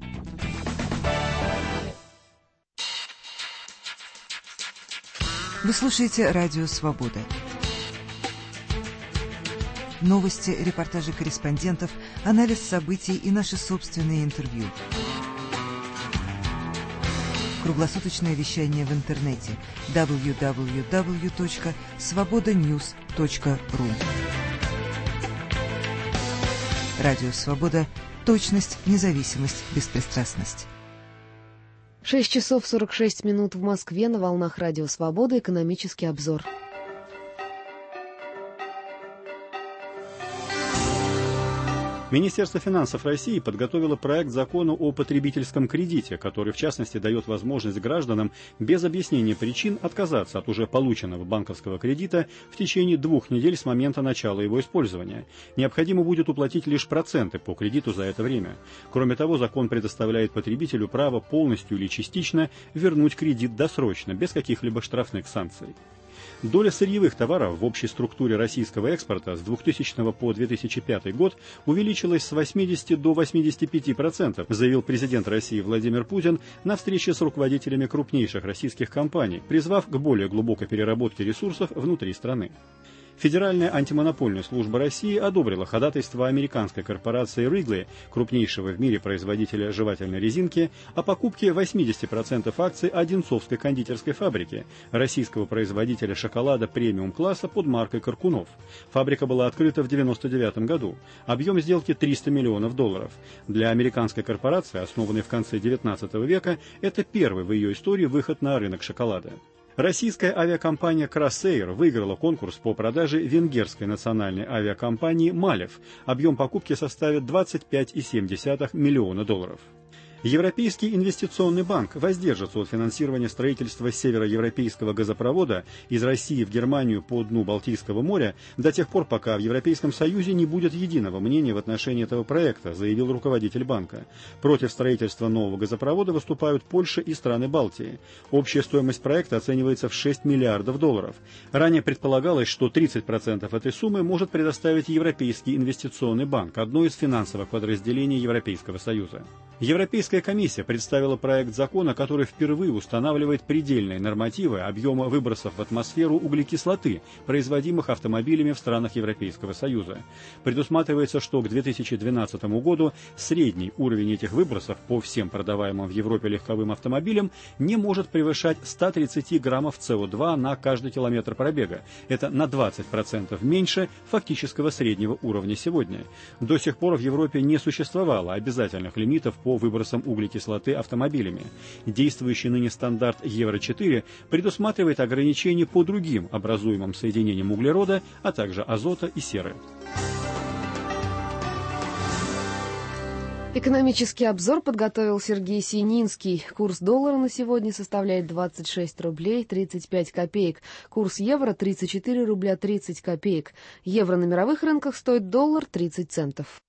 [SPEAKER 8] Вы слушаете «Радио Свобода». Новости, репортажи корреспондентов, анализ событий и наши собственные интервью. Круглосуточное вещание в интернете www.svobodanews.ru. Радио Свобода. Точность, независимость, беспристрастность.
[SPEAKER 2] 6 часов 46 минут в Москве, на волнах Радио Свобода, экономический обзор.
[SPEAKER 4] Министерство финансов России подготовило проект закона о потребительском кредите, который, в частности, дает возможность гражданам без объяснения причин отказаться от уже полученного банковского кредита в течение 2 недель с момента начала его использования. Необходимо будет уплатить лишь проценты по кредиту за это время. Кроме того, закон предоставляет потребителю право полностью или частично вернуть кредит досрочно, без каких-либо штрафных санкций. Доля сырьевых товаров в общей структуре российского экспорта с 2000 по 2005 год увеличилась с 80 до 85%, заявил президент России Владимир Путин на встрече с руководителями крупнейших российских компаний, призвав к более глубокой переработке ресурсов внутри страны. Федеральная антимонопольная служба России одобрила ходатайство американской корпорации Wrigley, крупнейшего в мире производителя жевательной резинки, о покупке 80% акций Одинцовской кондитерской фабрики, российского производителя шоколада премиум-класса под маркой Коркунов. Фабрика была открыта в 1999 году. Объем сделки $300 миллионов. Для американской корпорации, основанной в конце XIX века, это первый в ее истории выход на рынок шоколада. Российская авиакомпания «Кросэйр» выиграла конкурс по продаже венгерской национальной авиакомпании «Малев». Объем покупки составит $25,7 миллиона. Европейский инвестиционный банк воздержится от финансирования строительства североевропейского газопровода из России в Германию по дну Балтийского моря до тех пор, пока в Европейском Союзе не будет единого мнения в отношении этого проекта, заявил руководитель банка. Против строительства нового газопровода выступают Польша и страны Балтии. Общая стоимость проекта оценивается в $6 миллиардов. Ранее предполагалось, что 30% этой суммы может предоставить Европейский инвестиционный банк, одно из финансовых подразделений Европейского Союза. Европейская комиссия представила проект закона, который впервые устанавливает предельные нормативы объема выбросов в атмосферу углекислоты, производимых автомобилями в странах Европейского Союза. Предусматривается, что к 2012 году средний уровень этих выбросов по всем продаваемым в Европе легковым автомобилям не может превышать 130 граммов СО2 на каждый километр пробега. Это на 20% меньше фактического среднего уровня сегодня. До сих пор в Европе не существовало обязательных лимитов по выбросам углекислоты автомобилями. Действующий ныне стандарт Евро-4 предусматривает ограничения по другим образуемым соединениям углерода, а также азота и серы.
[SPEAKER 2] Экономический обзор подготовил Сергей Сининский. Курс доллара на сегодня составляет 26 рублей 35 копеек. Курс евро 34 рубля 30 копеек. Евро на мировых рынках стоит доллар 30 центов.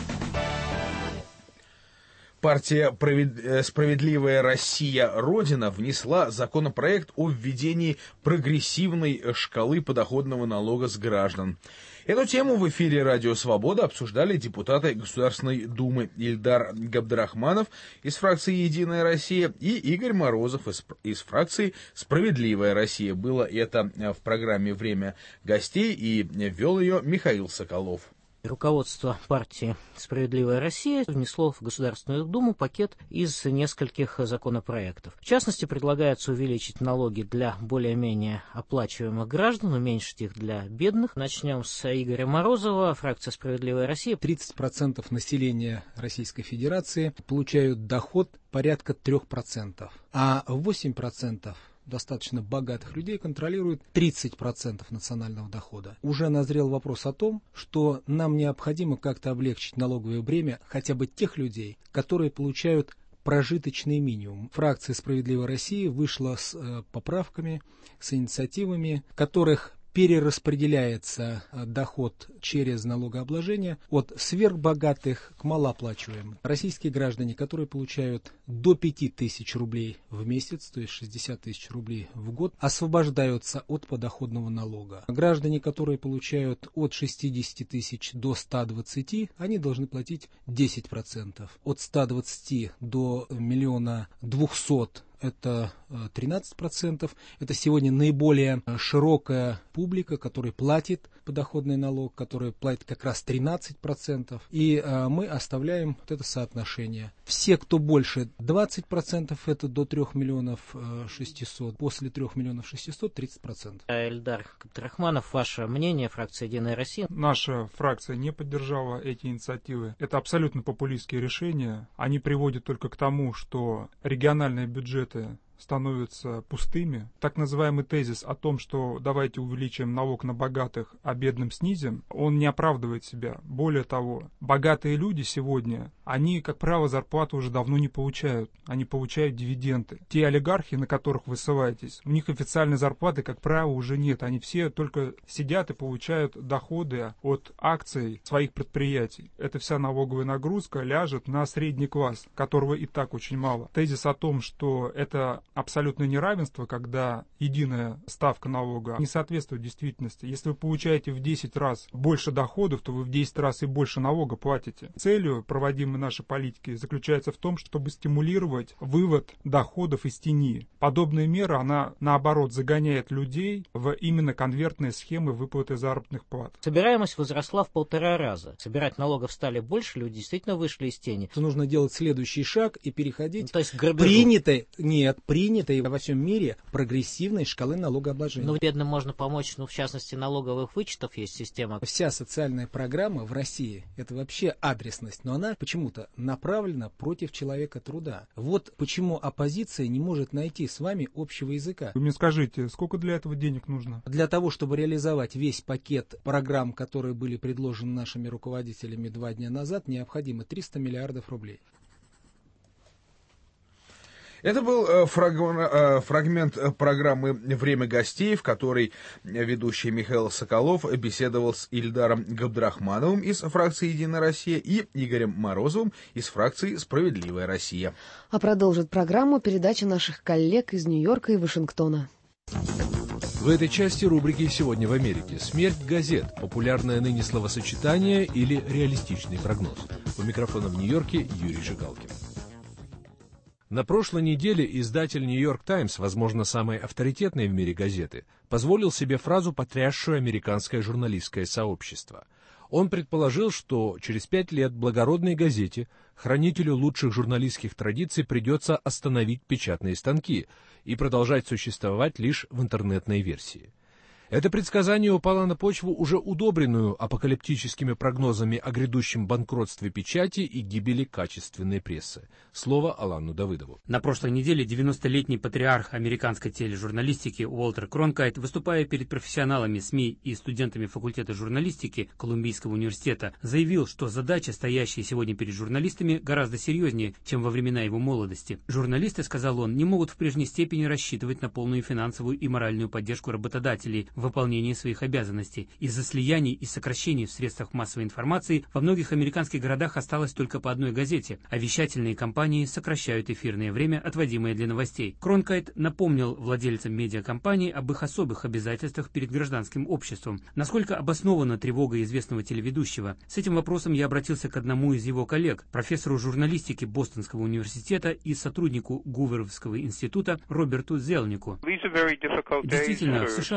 [SPEAKER 1] Партия «Справедливая Россия. Родина» внесла законопроект о введении прогрессивной шкалы подоходного налога с граждан. Эту тему в эфире «Радио Свобода» обсуждали депутаты Государственной Думы Ильдар Габдрахманов из фракции «Единая Россия» и Игорь Морозов из фракции «Справедливая Россия». Было это в программе «Время гостей», и вел ее Михаил Соколов.
[SPEAKER 5] Руководство партии «Справедливая Россия» внесло в Государственную Думу пакет из нескольких законопроектов. В частности, предлагается увеличить налоги для более-менее оплачиваемых граждан, уменьшить их для бедных. Начнем с Игоря Морозова, фракция «Справедливая Россия».
[SPEAKER 6] 30% населения Российской Федерации получают доход порядка 3%, а 8% достаточно богатых людей контролируют 30% национального дохода. Уже назрел вопрос о том, что нам необходимо как-то облегчить налоговое бремя хотя бы тех людей, которые получают прожиточный минимум. Фракция «Справедливая Россия» вышла с поправками, с инициативами, которых перераспределяется доход через налогообложение от сверхбогатых к малооплачиваемым. Российские граждане, которые получают до 5000 рублей в месяц, то есть 60 тысяч рублей в год, освобождаются от подоходного налога. Граждане, которые получают от 60 тысяч до 120, они должны платить 10%. От 120 до 1 200 000 это 13%. Это сегодня наиболее широкая публика, которая платит подоходный налог, которая платит как раз 13%. И мы оставляем вот это соотношение. Все, кто больше 20%, это до 3 600 000. После 3 600 000 30%.
[SPEAKER 5] Эльдар Габдрахманов, ваше мнение, фракция «Единая Россия»?
[SPEAKER 7] Наша фракция не поддержала эти инициативы. Это абсолютно популистские решения. Они приводят только к тому, что региональные бюджеты становятся пустыми. Так называемый тезис о том, что давайте увеличим налог на богатых, а бедным снизим, он не оправдывает себя. Более того, богатые люди сегодня, они, как правило, зарплату уже давно не получают. Они получают дивиденды. Те олигархи, на которых вы ссылаетесь, у них официальной зарплаты, как правило, уже нет. Они все только сидят и получают доходы от акций своих предприятий. Эта вся налоговая нагрузка ляжет на средний класс, которого и так очень мало. Тезис о том, что это абсолютное неравенство, когда единая ставка налога не соответствует действительности. Если вы получаете в 10 раз больше доходов, то вы в 10 раз и больше налога платите. Целью проводимой нашей политики заключается в том, чтобы стимулировать вывод доходов из тени. Подобная мера, она наоборот загоняет людей в именно конвертные схемы выплаты заработных плат.
[SPEAKER 5] Собираемость возросла в 1,5 раза. Собирать налогов стали больше, люди действительно вышли из тени.
[SPEAKER 6] Нужно делать следующий шаг и переходить
[SPEAKER 5] то есть к грабежу.
[SPEAKER 6] Принятой во всем мире прогрессивной шкалы налогообложения.
[SPEAKER 5] Но бедным можно помочь, в частности, налоговых вычетов есть система.
[SPEAKER 6] Вся социальная программа в России – это вообще адресность, но она почему-то направлена против человека труда. Вот почему оппозиция не может найти с вами общего языка.
[SPEAKER 7] Вы мне скажите, сколько для этого денег нужно?
[SPEAKER 6] Для того, чтобы реализовать весь пакет программ, которые были предложены нашими руководителями 2 дня назад, необходимо 300 миллиардов рублей.
[SPEAKER 1] Это был фрагмент программы «Время гостей», в которой ведущий Михаил Соколов беседовал с Ильдаром Габдрахмановым из фракции «Единая Россия» и Игорем Морозовым из фракции «Справедливая Россия».
[SPEAKER 2] А продолжит программу передача наших коллег из Нью-Йорка и Вашингтона.
[SPEAKER 10] В этой части рубрики «Сегодня в Америке» смерть газет, популярное ныне словосочетание или реалистичный прогноз. У микрофона в Нью-Йорке Юрий Жигалкин. На прошлой неделе издатель «Нью-Йорк Таймс», возможно, самой авторитетной в мире газеты, позволил себе фразу, потрясшую американское журналистское сообщество. Он предположил, что через 5 лет благородной газете, хранителю лучших журналистских традиций, придется остановить печатные станки и продолжать существовать лишь в интернетной версии. Это предсказание упало на почву, уже удобренную апокалиптическими прогнозами о грядущем банкротстве печати и гибели качественной прессы. Слово Алану Давыдову.
[SPEAKER 9] На прошлой неделе 90-летний патриарх американской тележурналистики Уолтер Кронкайт, выступая перед профессионалами СМИ и студентами факультета журналистики Колумбийского университета, заявил, что задача, стоящая сегодня перед журналистами, гораздо серьезнее, чем во времена его молодости. Журналисты, сказал он, не могут в прежней степени рассчитывать на полную финансовую и моральную поддержку работодателей в выполнении своих обязанностей. Из-за слияний и сокращений в средствах массовой информации во многих американских городах осталось только по одной газете, а вещательные компании сокращают эфирное время, отводимое для новостей. Кронкайт напомнил владельцам медиакомпаний об их особых обязательствах перед гражданским обществом. Насколько обоснована тревога известного телеведущего? С этим вопросом я обратился к одному из его коллег, профессору журналистики Бостонского университета и сотруднику Гуверовского института Роберту Зелнику. Действительно, в США настали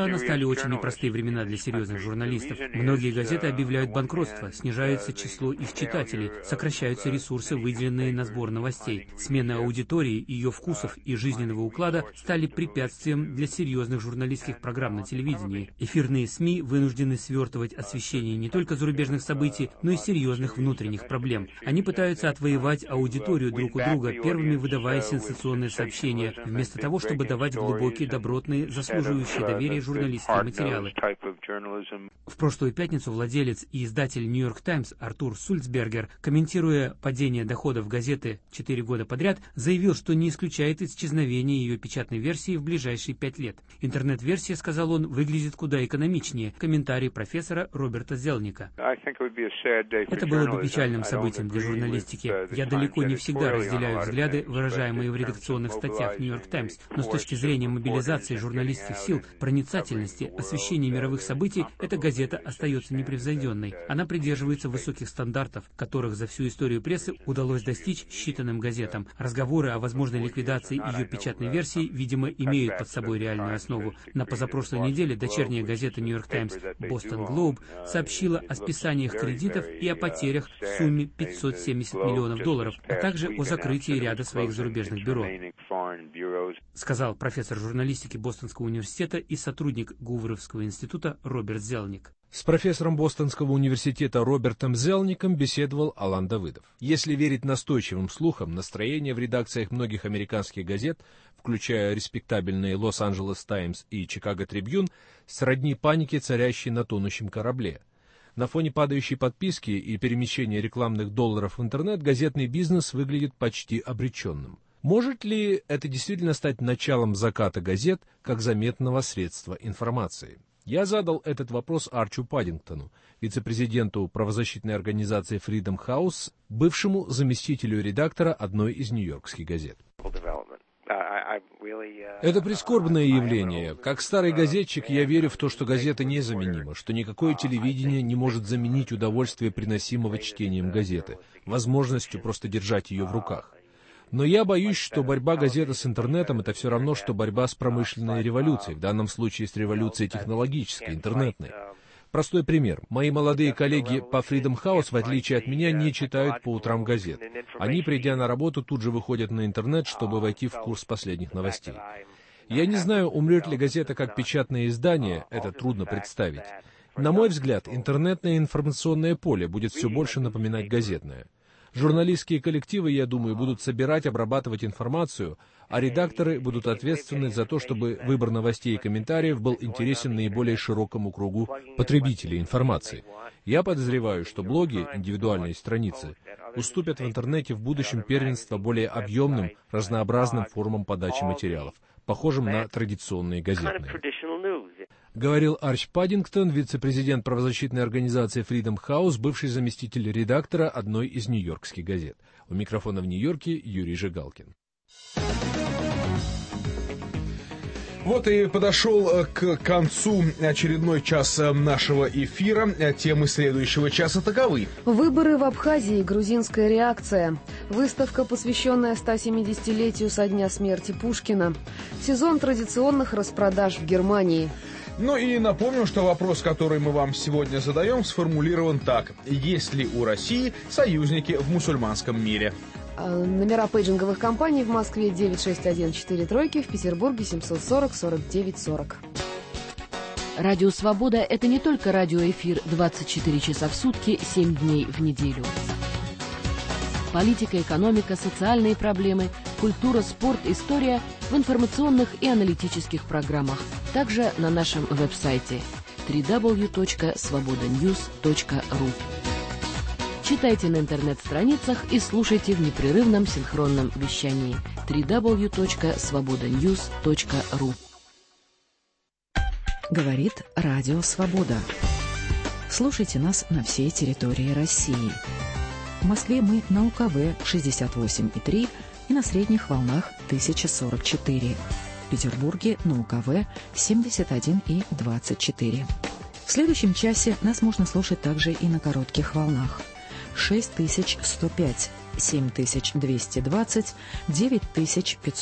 [SPEAKER 9] очень непростые времена для серьезных журналистов. Многие газеты объявляют банкротство, снижается число их читателей, сокращаются ресурсы, выделенные на сбор новостей. Смена аудитории, ее вкусов и жизненного уклада стали препятствием для серьезных журналистских программ на телевидении. Эфирные СМИ вынуждены свертывать освещение не только зарубежных событий, но и серьезных внутренних проблем. Они пытаются отвоевать аудиторию друг у друга, первыми выдавая сенсационные сообщения, вместо того, чтобы давать глубокие, добротные, заслуживающие доверия журналистские материалы. В прошлую пятницу владелец и издатель «Нью-Йорк Таймс» Артур Сульцбергер, комментируя падение доходов газеты 4 года подряд, заявил, что не исключает исчезновение ее печатной версии в ближайшие 5 лет. Интернет-версия, сказал он, выглядит куда экономичнее. Комментарий профессора Роберта Зелника. Это было бы печальным событием для журналистики. Я далеко не всегда разделяю взгляды, выражаемые в редакционных статьях «Нью-Йорк Таймс», но с точки зрения мобилизации журналистских сил, проницательности, освещения мировых событий, эта газета остается непревзойденной. Она придерживается высоких стандартов, которых за всю историю прессы удалось достичь считанным газетам. Разговоры о возможной ликвидации ее печатной версии, видимо, имеют под собой реальную основу. На позапрошлой неделе дочерняя газета «Нью-Йорк Таймс» «Бостон Глоуб» сообщила о списаниях кредитов и о потерях в сумме $570 миллионов, а также о закрытии ряда своих зарубежных бюро, сказал профессор журналистики Бостонского университета и сотрудник Гуверовского института Роберт Зелник.
[SPEAKER 10] С профессором Бостонского университета Робертом Зелником беседовал Алан Давыдов. Если верить настойчивым слухам, настроение в редакциях многих американских газет, включая респектабельные «Лос-Анджелес Таймс» и «Чикаго Трибьюн», сродни панике, царящей на тонущем корабле. На фоне падающей подписки и перемещения рекламных долларов в интернет газетный бизнес выглядит почти обреченным. Может ли это действительно стать началом заката газет как заметного средства информации? Я задал этот вопрос Арчу Паддингтону, вице-президенту правозащитной организации Freedom House, бывшему заместителю редактора одной из нью-йоркских газет. Это прискорбное явление. Как старый газетчик я верю в то, что газета незаменима, что никакое телевидение не может заменить удовольствие, приносимого чтением газеты, возможностью просто держать ее в руках. Но я боюсь, что борьба газеты с интернетом — это все равно, что борьба с промышленной революцией, в данном случае с революцией технологической, интернетной. Простой пример. Мои молодые коллеги по Freedom House, в отличие от меня, не читают по утрам газет. Они, придя на работу, тут же выходят на интернет, чтобы войти в курс последних новостей. Я не знаю, умрет ли газета как печатное издание, это трудно представить. На мой взгляд, интернетное информационное поле будет все больше напоминать газетное. Журналистские коллективы, я думаю, будут собирать, обрабатывать информацию, а редакторы будут ответственны за то, чтобы выбор новостей и комментариев был интересен наиболее широкому кругу потребителей информации. Я подозреваю, что блоги, индивидуальные страницы, уступят в интернете в будущем первенство более объемным, разнообразным формам подачи материалов, похожим на традиционные газетные. Говорил Арч Паддингтон, вице-президент правозащитной организации Freedom House, бывший заместитель редактора одной из нью-йоркских газет. У микрофона в Нью-Йорке Юрий Жигалкин.
[SPEAKER 1] Вот и подошел к концу очередной час нашего эфира. Темы следующего часа таковы.
[SPEAKER 2] Выборы в Абхазии. Грузинская реакция. Выставка, посвященная 170-летию со дня смерти Пушкина. Сезон традиционных распродаж в Германии.
[SPEAKER 1] Ну и напомню, что вопрос, который мы вам сегодня задаем, сформулирован так. Есть ли у России союзники в мусульманском мире?
[SPEAKER 2] Номера пейджинговых компаний в Москве 96143, в Петербурге 740-49-40.
[SPEAKER 11] Радио «Свобода» — это не только радиоэфир 24 часа в сутки, 7 дней в неделю. Политика, экономика, социальные проблемы, культура, спорт, история в информационных и аналитических программах. Также на нашем веб-сайте www.svobodanews.ru. Читайте на интернет-страницах и слушайте в непрерывном синхронном вещании www.svobodanews.ru.
[SPEAKER 8] Говорит Радио Свобода. Слушайте нас на всей территории России. В Москве мы на УКВ 68,3 и на средних волнах 1044. В Петербурге на УКВ 71,24. В следующем часе нас можно слушать также и на коротких волнах. 6105, 7220, 9500.